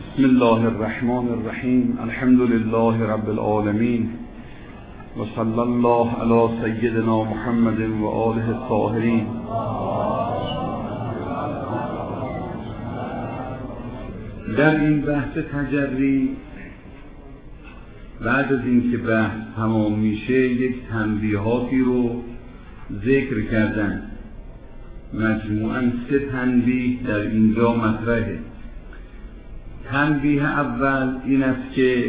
بسم الله الرحمن الرحیم. الحمد لله رب العالمین و صلی الله علی سیدنا محمد و آله الطاهرین. در این بحث تجری بعد از اینکه بحث تمام میشه یک تنبیهاتی رو ذکر کردن. مجموعاً 3 تنبیه در اینجا مطرحه. تنبیه اول این است که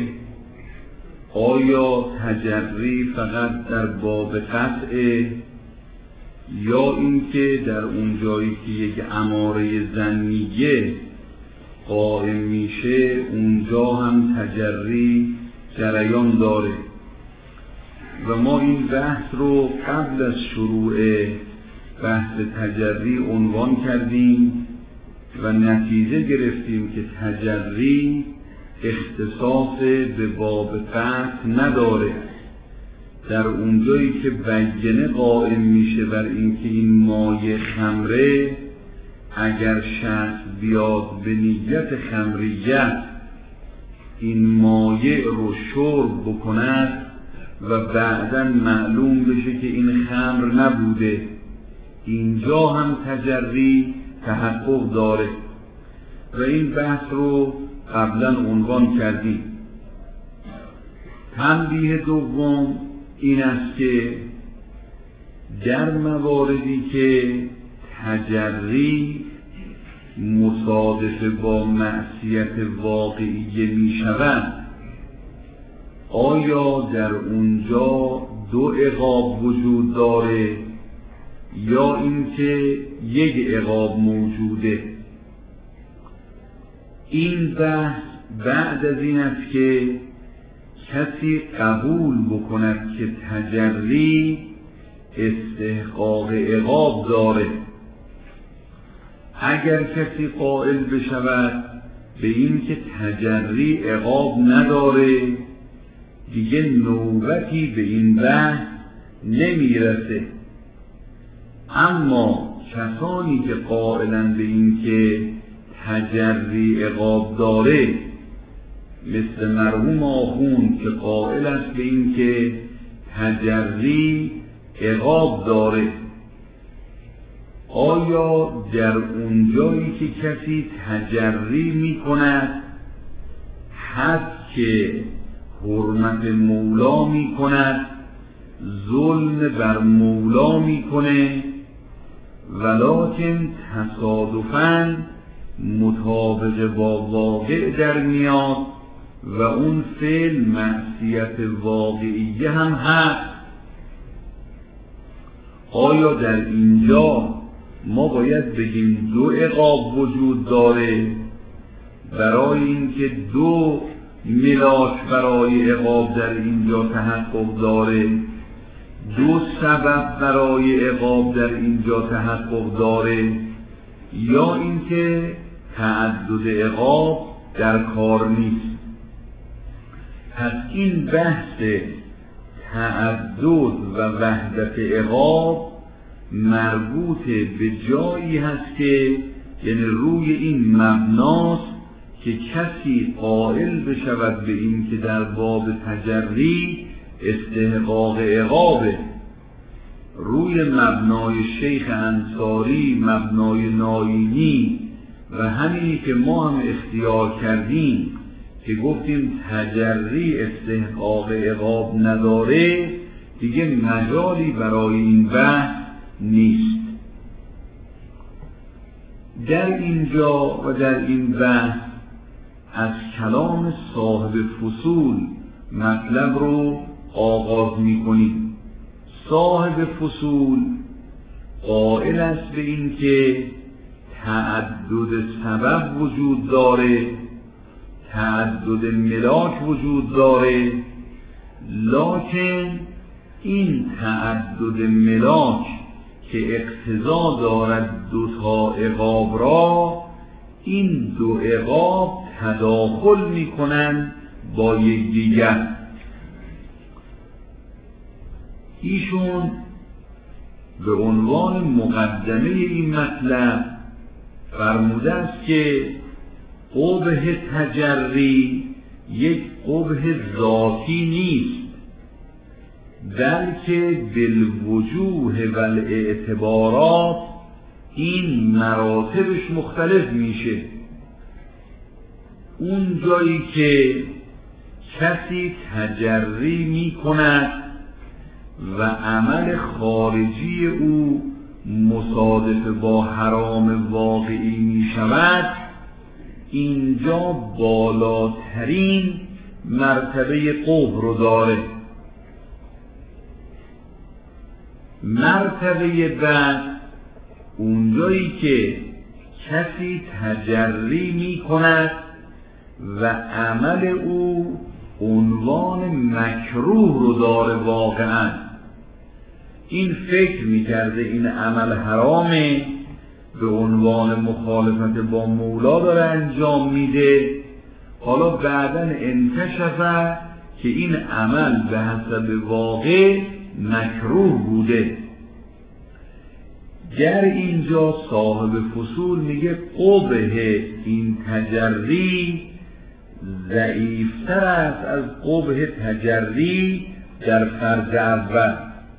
آیا تجری فقط در باب قطعه یا اینکه در اون جایی که یک اماره ظنیه قائم میشه اونجا هم تجری جریان داره. و ما این بحث رو قبل از شروع بحث تجری عنوان کردیم و نتیجه گرفتیم که تجری اختصاص به باب قطع نداره. در اونجایی که بیانه قائم میشه بر اینکه این مایه خمره، اگر شخص بیاد به نیت خمریت این مایه رو شرب بکند و بعداً معلوم بشه که این خمر نبوده، اینجا هم تجری تحقق داره و این بحث رو قبلا عنوان کردیم. تنبیه دوم این است که در مواردی که تجری مصادف با معصیت واقعی می شود، آیا در اونجا 2 عقاب وجود داره یا اینکه یک عقاب موجوده؟ این بحث بعد از این است که کسی قبول بکند که تجری استحقاق عقاب داره. اگر کسی قائل بشود به این که تجری عقاب نداره، دیگه نوبتی به این بحث نمیرسه. اما کسانی که قائلن به این که تجری عقاب داره، مثل مرحوم آخوند که قائل است به این که تجری عقاب داره، آیا در اونجایی که کسی تجری می کند حد که حرمت مولا می کند، ظلم بر مولا می کنه، ولکن تصادفاً مطابق با واقع در میاد و اون فعل معصیت واقعیه هم هست، آیا در اینجا ما باید بگیم 2 عقاب وجود داره برای اینکه 2 ملاک برای عقاب در اینجا تحقق داره، 2 سبب برای عقاب در اینجا تحقق داره، یا اینکه تعدد عقاب در کار نیست؟ پس این بحث تعدد و وحدت عقاب مربوط به جایی هست که یعنی روی این مبناست که کسی قائل بشود به این که در باب تجری استحقاق عقابه. روی مبنای شیخ انصاری، مبنای ناینی و همینی که ما هم اختیار کردیم که گفتیم تجری استحقاق عقاب نداره، دیگه مجالی برای این بحث نیست. در اینجا و در این بحث از کلام صاحب فصول مطلب رو آغاز می کنیم. صاحب فصول قائل است به این که تعدد سبب وجود داره، تعدد ملاک وجود داره، لکن این تعدد ملاک که اقتضا دارد 2 عقاب را، این 2 عقاب تداخل می کنند با یکدیگر. ایشون به عنوان مقدمه این مطلب فرموده است که قبح تجری یک قبح ذاتی نیست، بلکه بالوجوه و الاعتبارات این مراتبش مختلف میشه. اون جایی که کسی تجری میکند و عمل خارجی او مصادف با حرام واقعی میشود، اینجا بالاترین مرتبه قبح رو داره. مرتبه بعد اونجایی که کسی تجری می کند و عمل او عنوان مکروه رو داره. واقعا این فکر می کرده این عمل حرامه، به عنوان مخالفت با مولا داره انجام میده، حالا بعداً انکشفه که این عمل به حسب واقع مکروه بوده. گر اینجا صاحب فصول میگه قبح این تجری ضعیفتر است از قبح تجری در فرض اول،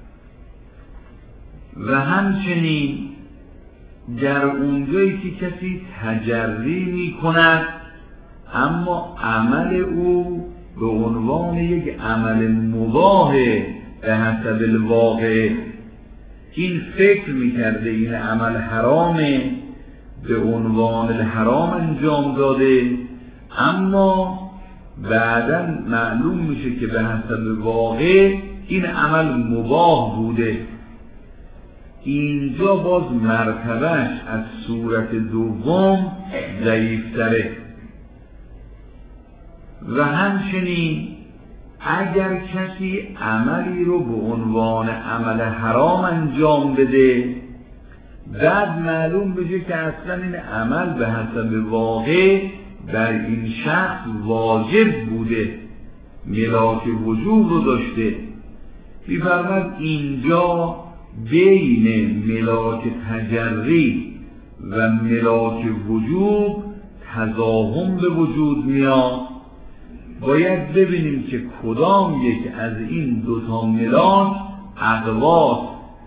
و همچنین در اونجایی که کسی تجری می کند اما عمل او به عنوان یک عمل مباح به حسب الواقع، این فکر می کرده این عمل حرامه، به عنوان الحرام انجام داده، اما بعداً معلوم میشه که به حسب واقع این عمل مباح بوده. اینجا باز مرتبهش از صورت دوم ضعیفتره. و همچنین اگر کسی عملی رو به عنوان عمل حرام انجام بده، بعد معلوم بشه که اصلا این عمل به حسب واقع بر این شخص واجب بوده، ملاک وجوب رو داشته، می‌فرماید اینجا بین ملاک تجری و ملاک وجوب تضاهم به وجود میاد. باید ببینیم که کدام یک از این دوتا ملاک اقواست.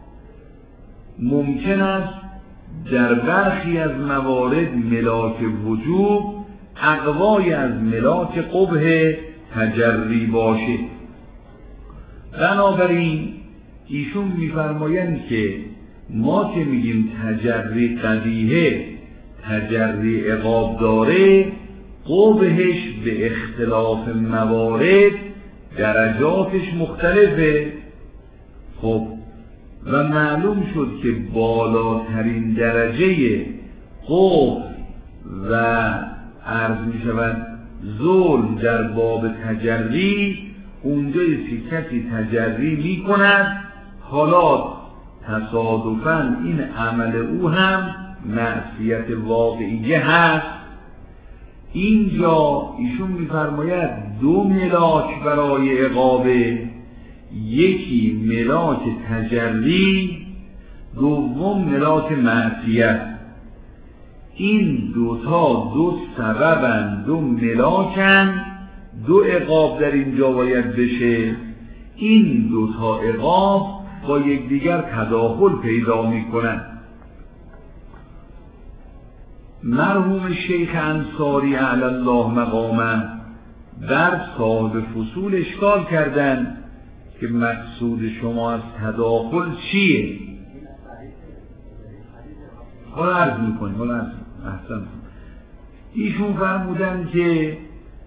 ممکن است در برخی از موارد ملاک وجوب اقوای از ملاک قبح تجری باشه. بنابراین ایشون میفرمایند که ما که میگیم تجری قبیحه، تجری عقاب داره، قبحش به اختلاف موارد درجاتش مختلفه. خب و معلوم شد که بالاترین درجه قبح و عرض می شود ظلم در باب تجری اونجایی که کسی تجری می کند، حالا تصادفاً این عمل او هم معصیت واقعیه هست. اینجا ایشون می‌فرماید دو ملاک برای عقابه، یکی ملاک تجری، دوم ملاک معصیت. این دوتا دو سببن، دو ملاکن، دو عقاب در اینجا باید بشه. این دوتا عقاب با یکدیگر تداخل پیدا میکنن. مرحوم شیخ انصاری اعلی الله مقامه در صاحب فصول اشکال کردن که مقصود شما از تداخل چیه؟ حالا عرض میکنیم، احسن. ایشون فرمودن که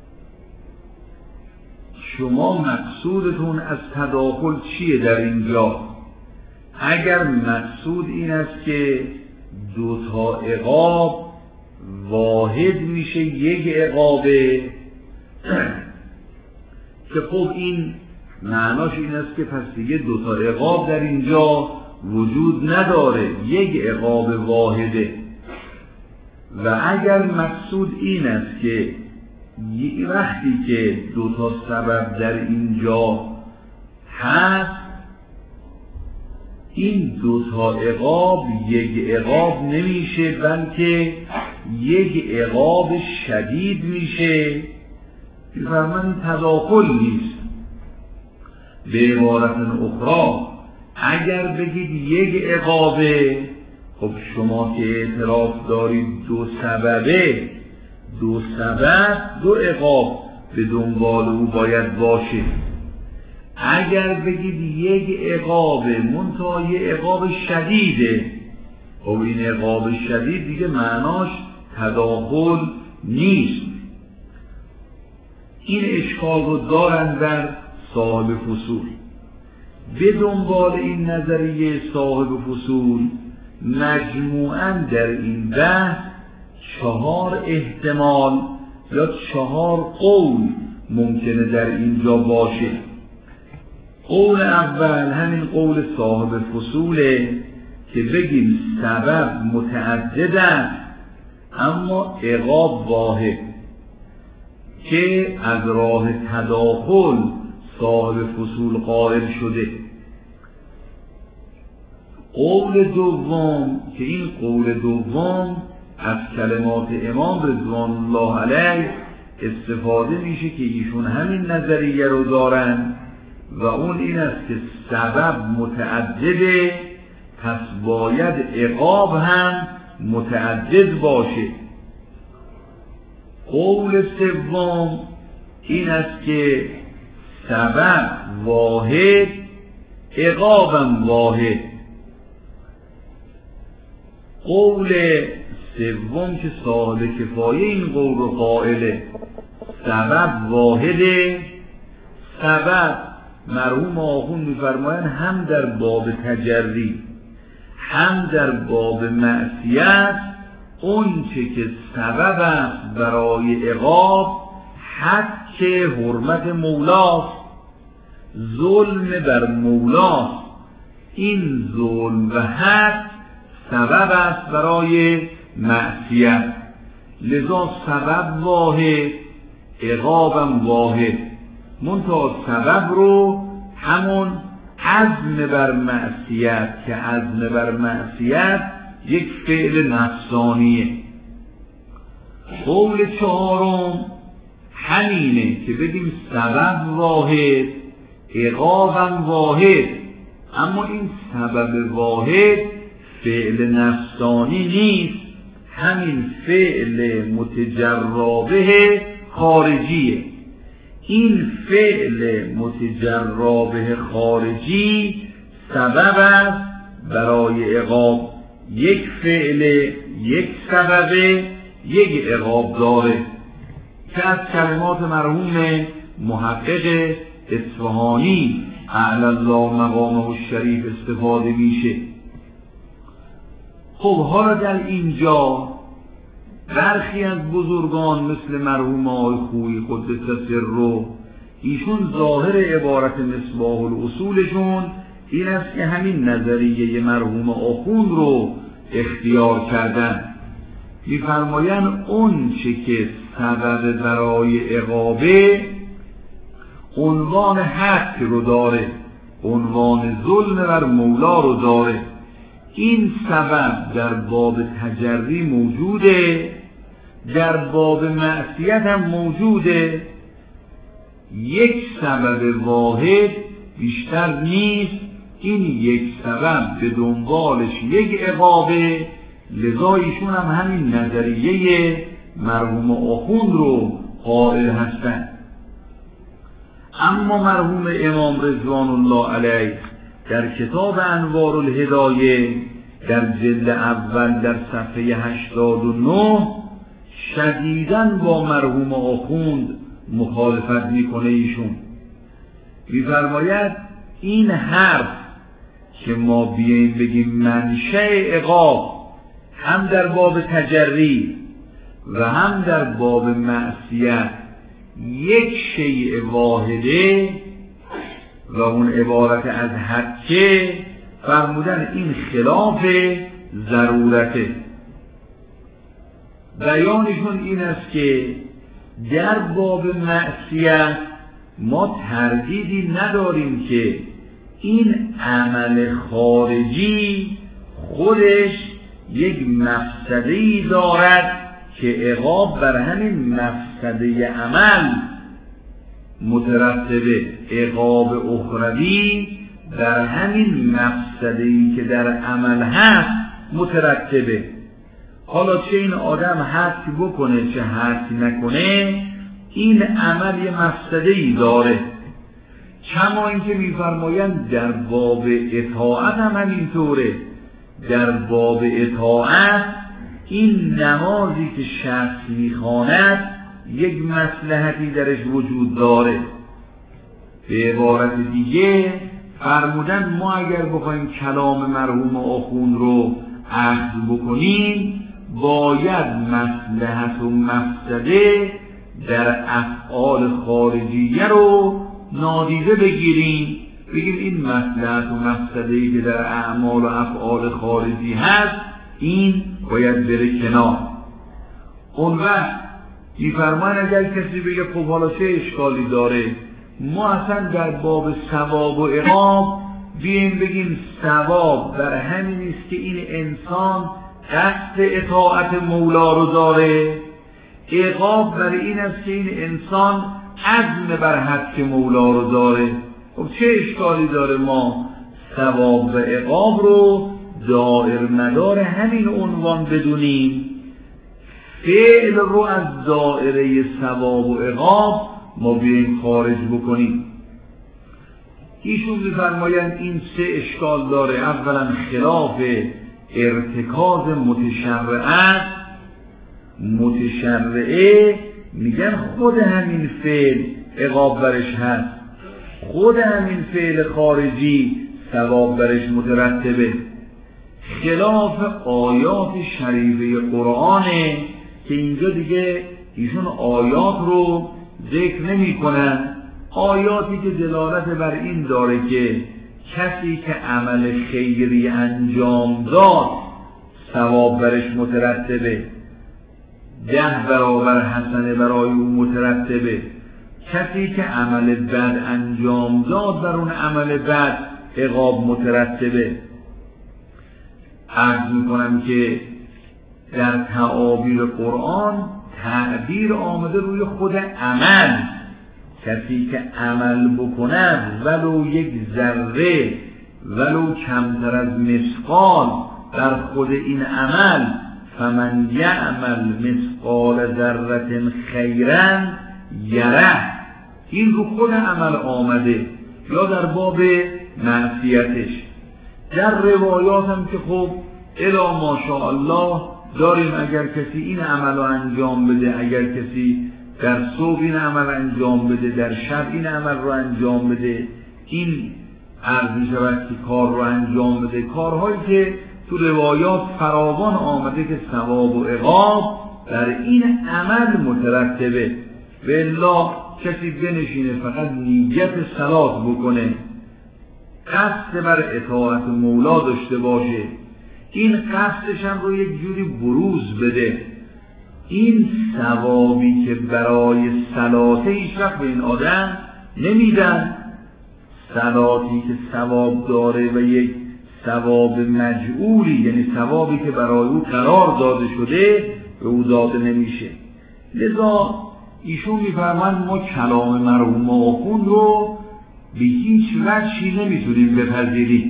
شما مقصودتون از تداخل چیه در اینجا؟ اگر مقصود این است که دوتا عقاب واحد میشه یک عقابه، که خب این معناش این است که پس دیگه دوتا عقاب در اینجا وجود نداره، یک عقاب واحده. و اگر مقصود این است که وقتی که دوتا سبب در اینجا هست، این دوتا عقاب یک عقاب نمیشه، بلکه یک عقاب شدید میشه، میفرمان تداخل نیست. به عبارت اخرى اگر بگید یک عقابه، خب شما که اعتراف دارید دو سببه، دو سبب دو عقاب به دنبال او باید باشه. اگر بگید یک عقابه منتها یک عقاب شدیده، خب این عقاب شدید دیگه معناش تداخل نیست. این اشکال رو دارن در صاحب فصول. به دنبال این نظریه صاحب فصول مجموعاً در این بحث 4 احتمال یا 4 قول ممکنه در اینجا باشه. قول اول همین قول صاحب فصوله که بگیم سبب متعدد است اما عقاب واحد، که از راه تداخل صاحب فصول قائل شده. قول دوم که این قول دوم از کلمات امام رضوان الله علیه استفاده میشه که ایشون همین نظریه رو دارن و اون این است که سبب متعدده، پس باید عقاب هم متعدد باشه. قول سوم این است که سبب واحد عقابم واحد. قول سوم که صاحب کفایه این قول رو قائله، سبب واحده. سبب مرحوم آخوند می‌فرمایند هم در باب تجری هم در باب معصیت اون چه که سبب است برای عقاب حق حرمت مولاست، ظلم بر مولاست. این ظلم و حق سبب است برای معصیت، لذا سبب واحد عقابم واحد. منتها سبب رو همون عزم بر معصیت که عزم بر معصیت یک فعل نفسانیه. قول چهارم همینه که بگیم سبب واحد عقابم واحد، اما این سبب واحد فعل نفسانی نیست، همین فعل متجرابه خارجیه. این فعل متجرابه خارجی سبب است برای عقاب. یک فعل یک سببه یک عقاب داره که از کلمات مرحوم محقق اصفهانی اعلی الله مقامه الشریف استفاده میشه. خب حالا در اینجا برخی از بزرگان مثل مرحوم آقای خویی قدس سره، ایشون ظاهر عبارت مصباح الاصولشون این است که همین نظریه مرحوم آخوند رو اختیار کردن. می‌فرمایند اون چه که سبب برای عقابه عنوان حق رو داره، عنوان ظلم بر مولا رو داره. این سبب در باب تجری موجوده، در باب معصیت هم موجوده. یک سبب واحد بیشتر نیست، این یک سبب به دنبالش یک عقابه، لذا ایشون هم همین نظریه مرحوم آخوند رو قائل هستند. اما مرحوم امام رضوان الله علیه در کتاب انوار الهدایه در جلد اول در صفحه 89 شدیداً با مرحوم آخوند مخالفت میکنه. ایشون می‌فرماید این حرف که ما بیاییم بگیم منشأ عقاب هم در باب تجری و هم در باب معصیت یک شیء واحده و اون عبارت از حقه، فرمودن این خلاف ضرورته. بیانشون این است که در باب معصیت ما تردیدی نداریم که این عمل خارجی خودش یک مفسده‌ای دارد که عقاب بر همین مفسده عمل مترتبه، عقاب اخروی در همین مفسده‌ای که در عمل هست مترتبه. حالا چه این آدم حرفی بکنه چه حرفی نکنه، این عمل یه مفسده‌ای داره. کما اینکه می‌فرمایند در باب اطاعت هم همینطوره. در باب اطاعت این نمازی که شخص می‌خواند یک مصلحتی درش وجود داره. به عبارت دیگه فرمودن ما اگر بخوایم کلام مرحوم آخوند رو اخذ بکنیم باید مصلحت و مفسده در افعال خارجیه رو نادیده بگیریم، بگیم این مصلحت و مفسده‌ای که در اعمال و افعال خارجی هست این باید بره کنار. اون وقت می‌فرمان اگر کسی بگه خب حالا چه اشکالی داره ما اصلا در باب ثواب و عقاب بیایم بگیم ثواب بر همین است که این انسان قصد اطاعت مولا رو داره، عقاب بر این است که این انسان عزم بر حق مولا رو داره. خب چه اشکالی داره ما ثواب و عقاب رو دائر مدار همین عنوان بدونیم، فعل رو از دائره ثواب و عقاب ما بیاییم خارج بکنیم. ایشون می‌فرمایند این سه اشکال داره. اولا خلاف ارتکاز متشرعات، متشرعه میگن خود همین فعل عقاب برش هست، خود همین فعل خارجی ثواب برش مترتبه. خلاف آیات شریفه قرآنه که اینجا دیگه ایشون آیات رو ذکر نمی کنن، آیاتی که دلالت بر این داره که کسی که عمل خیری انجام داد ثواب برش مترتبه، 10 برابر حسنه برای او مترتبه. کسی که عمل بد انجام داد بر اون عمل بد عقاب مترتبه. عرض میکنم که در تعابیر قرآن تعبیر آمده روی خود عمل. کسی که عمل بکند ولو یک ذره ولو کمتر از مثقال در خود این عمل، فمن یعمل مثقال ذره خیرا یره، این رو خود عمل آمده. یا در باب معصیتش در روایات هم که خب الا ماشاءالله داریم، اگر کسی این عمل رو انجام بده، اگر کسی در صبح این عمل انجام بده، در شب این عمل رو انجام بده، این عرض می شود که کار رو انجام بده. کارهایی که تو روایات فراوان آمده که ثواب و عقاب در این عمل مترتبه. والله کسی بنشینه فقط نیت صلات بکنه، قصد بر اطاعت مولا داشته باشه، این قصدش هم رو یک جوری بروز بده، این ثوابی که برای صلاته هیچ وقت به این آدم نمیدن. صلاتی که ثواب داره و یک ثواب مجعولی، یعنی ثوابی که برای او قرار داده شده، به او داده نمیشه. لذا ایشون میفرمایند ما کلام مرحوم آخوند رو به هیچ وجهی نمیتونیم بپذیریم.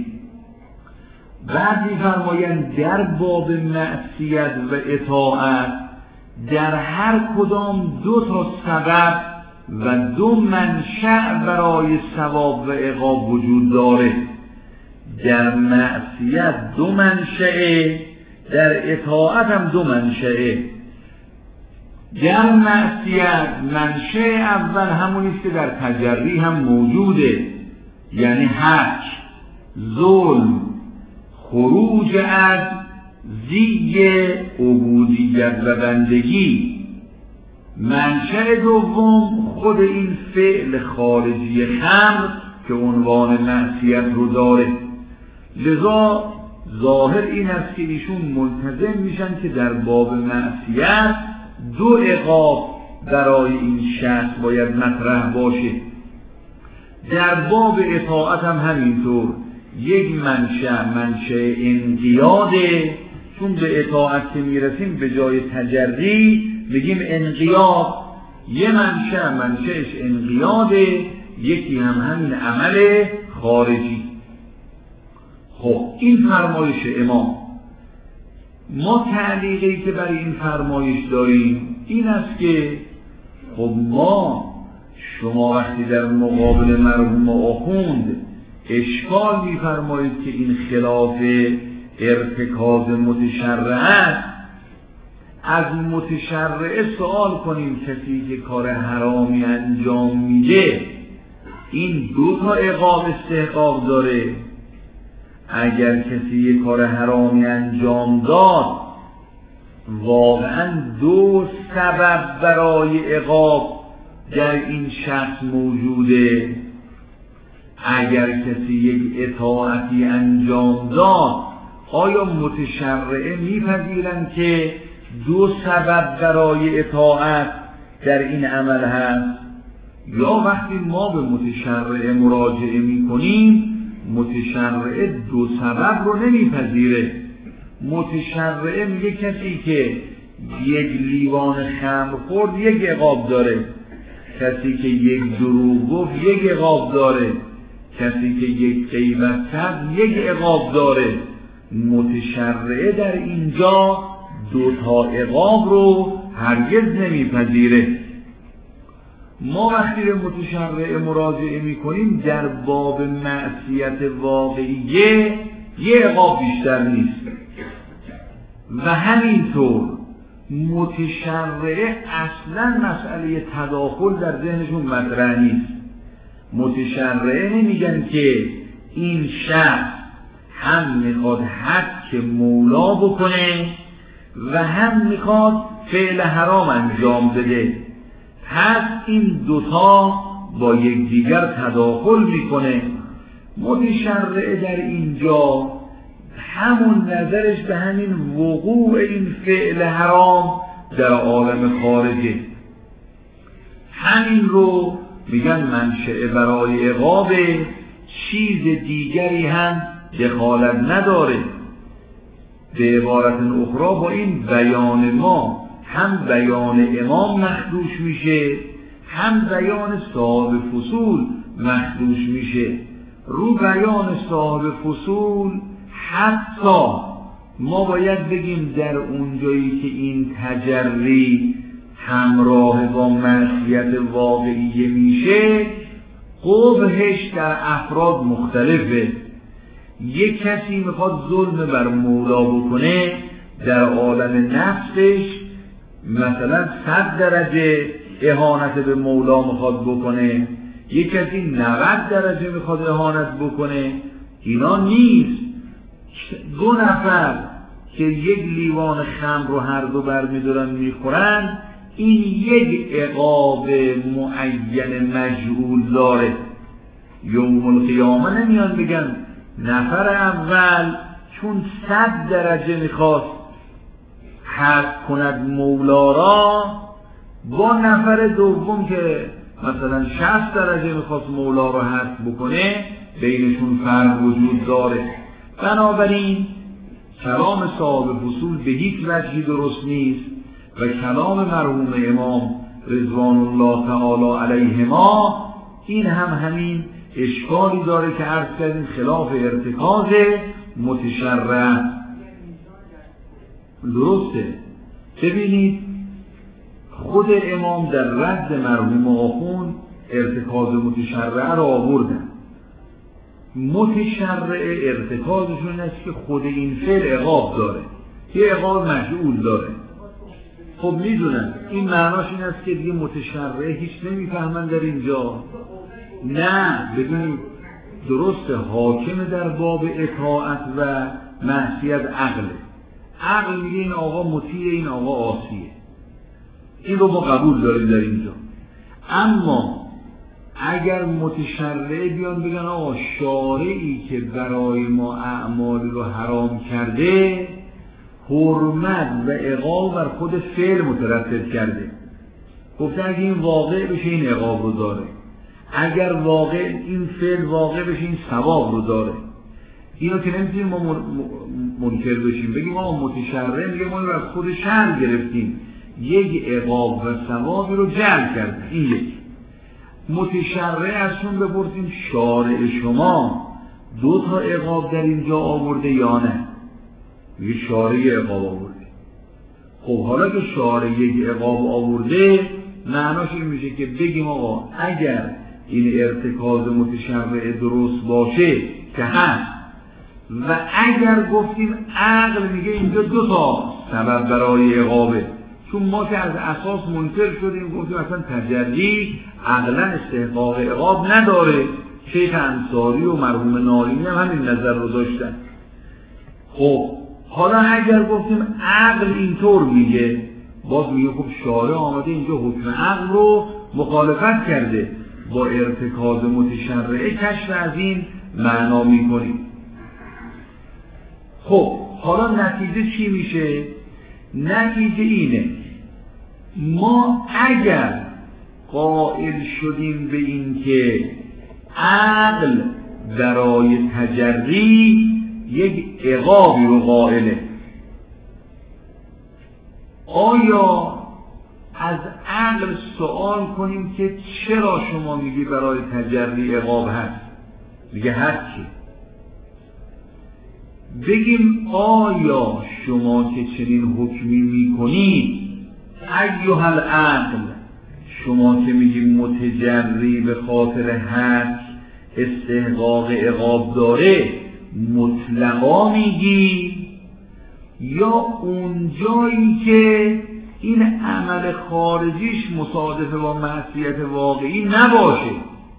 بعد میفرمایند در باب معصیت و اطاعت در هر کدام 2 تا سبب و 2 منشأ برای ثواب و عقاب وجود داره. در معصیت 2 منشأ، در اطاعت هم 2 منشأ. در معصیت منشأ اول همونیست که در تجری هم موجوده، یعنی حق، ظلم، خروج از زیگ عبودیت و بندگی. منشأ دوم خود این فعل خارجی خمر که عنوان معصیت رو داره. لذا ظاهر این است که ایشون ملتزم میشن که در باب معصیت 2 عقاب برای این شخص باید مطرح باشه. در باب اطاعت هم همینطور، یک منشأ انقیاده چون به اطاعت که میرسیم به جای تجری بگیم انقیاد، یه منشأش انقیاده، یکی هم همین عمل خارجی. خب این فرمایش امام. ما تعلیقی که برای این فرمایش داریم این است که خب شما وقتی در مقابل مرحوم آخوند اشکال می‌فرمایید که این خلاف ارتکاز متشرع است، از متشرع سوال کنیم کسی که کار حرامی انجام میده این دو تا عقاب استحقاق داره؟ اگر کسی یک کار حرامی انجام داد واقعا دو سبب برای عقاب در این شخص موجوده. اگر کسی یک اطاعتی انجام داد آیا متشرعه میپذیرند که دو سبب برای اطاعت در این عمل هست؟ یا وقتی ما به متشرعه مراجعه میکنیم متشرعه دو سبب رو نمیپذیره. متشرعه میگه کسی که یک لیوان خمر خورد یک عقاب داره، کسی که یک دروغ گفت یک عقاب داره، کسی که یک غیبت کرد یک عقاب داره. متشرعه در اینجا دو تا عقاب رو هرگز نمیپذیره. ما وقتی به متشرع مراجعه میکنیم در باب معصیت واقعیه یه عقاب بیشتر نیست و همینطور متشرع اصلا مسئله تداخل در ذهنشون مطرح نیست. متشرع نمیگن که این شخص هم میخواد حق مولا بکنه و هم میخواد فعل حرام انجام بده، پس این دوتا با یکدیگر تداخل میکنه. متشرع در اینجا همون نظرش به همین وقوع این فعل حرام در عالم خارجه، همین رو میگن منشأ برای عقاب، چیز دیگری هم دخالت نداره. به عبارت اخرى با این بیان ما هم بیان امام مخدوش میشه هم بیان صاحب فصول مخدوش میشه. رو بیان صاحب فصول حتی ما باید بگیم در اونجایی که این تجری همراه با معصیت واقعی میشه قبحش در افراد مختلفه. یک کسی میخواد ظلم بر مولا بکنه در عالم نفسش مثلا 100 درجه اهانت به مولا میخواد بکنه، یک کسی 90 درجه میخواد اهانت بکنه. اینا نیست. دو نفر که یک لیوان خمر رو هر دو برمیدارن میخورن این یک عقاب معین مجهول داره. یوم القیامه نمیان بگن نفر اول چون 100 درجه میخواست حق کند مولا را با نفر دوم که مثلا 60 درجه میخواست مولا را حق بکنه بینشون فرق وجود داره. بنابراین کلام صاحب فصول به هیچ وجهی درست نیست و کلام مرحوم امام رضوان الله تعالی علیهما این همین اشکالی داره که عرض کردیم خلاف ارتکاز متشرع. درسته. ببینید خود امام در رد مرحوم آخوند ارتکاز متشرع را آوردن. متشرع ارتکازشون است که خود این فعل عقاب داره، یه عقاب مجعول داره. خب میدونن این معناش این است که دیگه متشرع هیچ نمیفهمن در اینجا. نه ببینید درسته حاکم در باب اطاعت و معصیت عقل میگه این آقا مطیع این آقا عاصیه، این رو ما قبول داریم در اینجا. اما اگر متشرع بیان بگن آقا شارعی که برای ما اعمال رو حرام کرده حرمت و عقاب بر خود فعل مترتب کرده، گفته اگه این واقع بشه این عقاب رو داره، اگر واقع این فعل واقع بشه این ثواب رو داره. اینو که نمیتونیم ما منکر بشیم، بگیم ما متشرع میگه ما رو از خود شرع گرفتیم، یک عقاب و ثوابی رو جلب کردیم. این یک. متشرع ازشون بپرسیم شارع شما 2 تا عقاب در اینجا آورده یا نه؟ میگه شارع عقاب آورده. خب حالا که شارع یک عقاب آورده، معناش این میشه که بگیم آقا اگر این ارتکاز متشرع درست باشه که هست، و اگر گفتیم عقل میگه اینجا 2 تا سبب برای عقابه، چون ما که از اساس منکر شدیم گفتیم اصلا تجلی عقلا استحقاق عقاب نداره. شیخ انصاری و مرحوم نارینی هم همین نظر رو داشتن. خب حالا اگر گفتیم عقل اینطور میگه، باز میگه خب شارع آمده اینجا حکم عقل رو مخالفت کرده، با ارتکاز متشرعه کشف از این معنا میکنیم. خب حالا نتیجه چی میشه؟ نتیجه اینه ما اگر قائل شدیم به این که عقل برای تجری یک عقابی رو قائله، آیا از عقل سوال کنیم که چرا شما میگی برای تجری عقاب هست؟ میگه هست که بگیم آیا شما که چنین حکمی میکنید ایها العقل، شما که میگی متجری به خاطر حد استحقاق عقاب داره مطلقا میگی، یا اون جایی که این عمل خارجیش مصادف با معصیت واقعی نباشه؟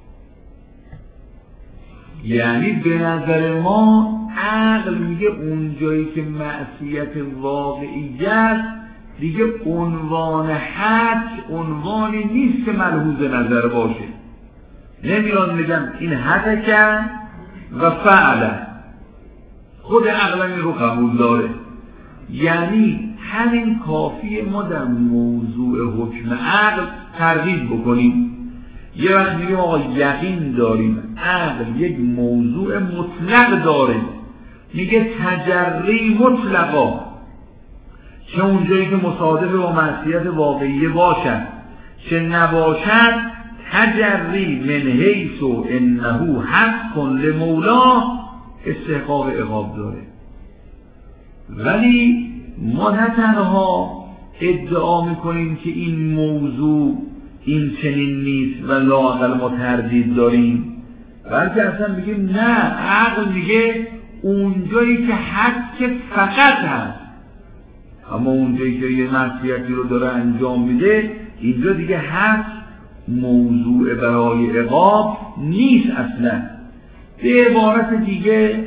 یعنی به نظر ما عقل میگه اون جایی که معصیت واقعی است دیگه عنوان حد عنوانی نیست که ملحوظ نظر باشه. نمیان میگم این حدکه و فعله، خود عقل این رو قبول داره. یعنی همین کافیه ما در موضوع حکم عقل تردید بکنیم. یه وقت میگیم آقا یقین داریم عقل یک موضوع مطلق داره، میگه تجری مطلقا، چه اونجایی که مصادف با معصیت واقعیه باشد چه نباشد، تجری من حیث و انه حق لمولا استحقاق عقاب داره. ولی ما نه تنها ادعا میکنیم که این موضوع این چنین نیست و لااقل ما تردید داریم، بلکه اصلا میگیم نه، عقل میگه اونجایی که حق فقط هست، اما اونجایی که یه معصیتی رو داره انجام میده اینجا دیگه حق موضوع برای عقاب نیست اصلا. به عبارت دیگه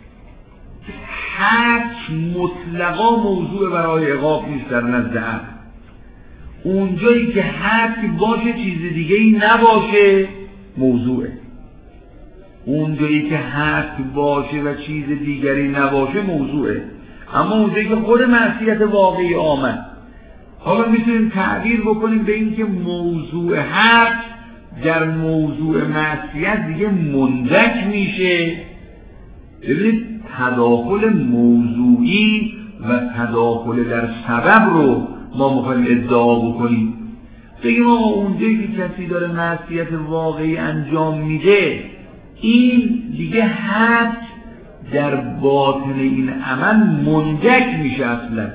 حق مطلقا موضوع برای عقاب نیست در نزد عقل. اونجایی که حق باشه چیز دیگه ای نباشه موضوعه، اونجایی که حق باشه و چیز دیگری نباشه موضوعه. اما اونجایی که خود معصیت واقعی آمد، حالا میتونیم تعبیر بکنیم به این که موضوع حق در موضوع معصیت دیگه مندک میشه. ببینید تداخل موضوعی و تداخل در سبب رو ما میخوایم ادعا بکنیم. بگیم آقا اونجایی که کسی داره معصیت واقعی انجام میده، این دیگه حق در باطن این عمل مندک میشه اصلا،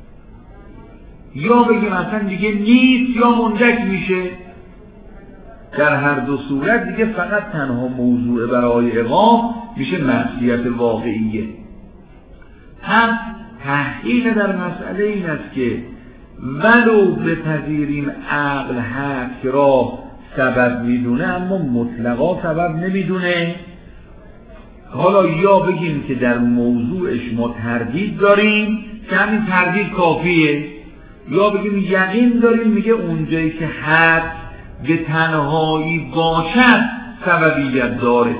یا بگیم اصلا دیگه نیست یا مندک میشه. در هر دو صورت دیگه فقط تنها موضوع برای عقاب میشه معصیت واقعیه. هم تحقیق در مسئله این است که ولو بپذیریم عقل حق را سبب میدونه اما مطلقا سبب نمیدونه، حالا یا بگیم که در موضوعش ما تردید داریم که همین تردید کافیه، یا بگیم یقین داریم میگه اونجایی که حق به تنهایی باشد سببیت داره.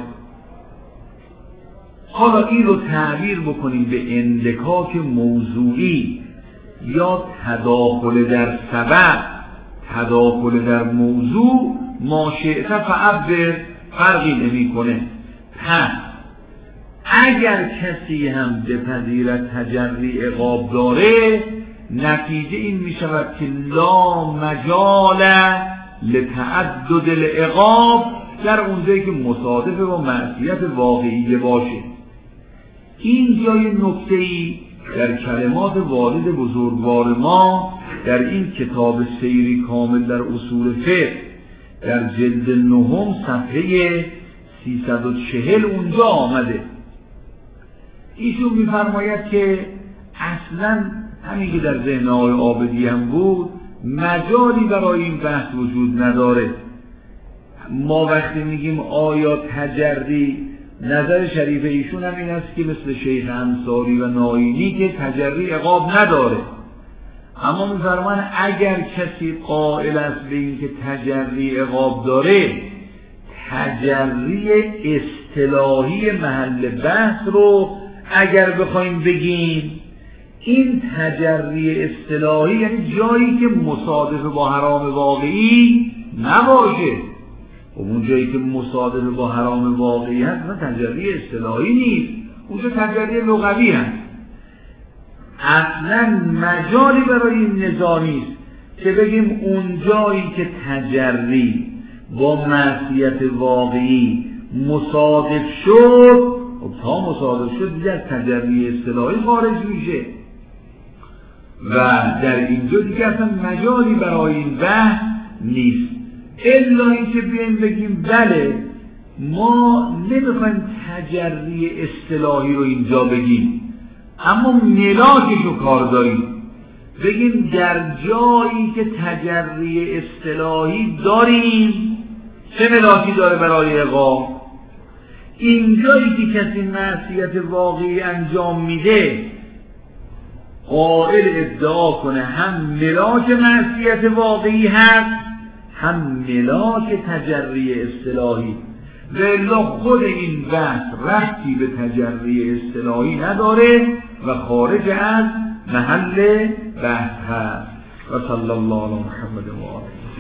حالا این رو تعبیر بکنیم به اندکاک موضوعی یا تداخل در سبب، تداخل در موضوع، ما شئت فعبر، فرقی نمی کنه. پس اگر کسی هم بپذیرد تجری عقاب داره، نتیجه این می شود که لا مجال لتعدد العقاب در اونجایی که مصادف با معصیت واقعی باشه. این جای نکته‌ای در کلمات والد بزرگوار ما در این کتاب سیری کامل در اصول فقه در جلد 9 صفحه 340 اونجا آمده. ایشون می‌فرماید که اصلاً همین که در ذهن آقای عابدی هم بود، مجالی برای این بحث وجود نداره. ما وقتی میگیم آیا تجری، نظر شریف ایشون هم این است که مثل شیخ انصاری و ناینی که تجری عقاب نداره، اما می‌فرمان اگر کسی قائل است به این که تجری عقاب داره، تجری اصطلاحی محل بحث رو اگر بخوایم بگیم، این تجری اصطلاحی یعنی جایی که مصادف با حرام واقعی نباشه. اون جایی که مصادف با حرام واقعی هست مثلا تجری اصطلاحی نیست، اونجا تجری لغوی هست. اصلا مجالی برای این نزاع نیست که بگیم اون جایی که تجری با معصیت واقعی مصادف شد، تا مصادف شد دیگر تجری اصطلاحی خارج میشه و در اینجا دیگر اصلا مجالی برای این بحث نیست. الا اینکه بیایم بگیم بله ما نمیخوایم تجری اصطلاحی رو اینجا بگیم، اما ملاکش رو کار داریم. بگیم در جایی که تجری اصطلاحی داریم چه ملاکی داره برای عقاب؟ اینجایی که کسی معصیت واقعی انجام میده، قائل ادعا کنه هم ملاک معصیت واقعی هست هم ملاک تجری اصطلاحی، ولی خود این بحث ربطی به تجری اصطلاحی نداره و خارج از محل بحث هست. و صلی الله علی محمد و آله.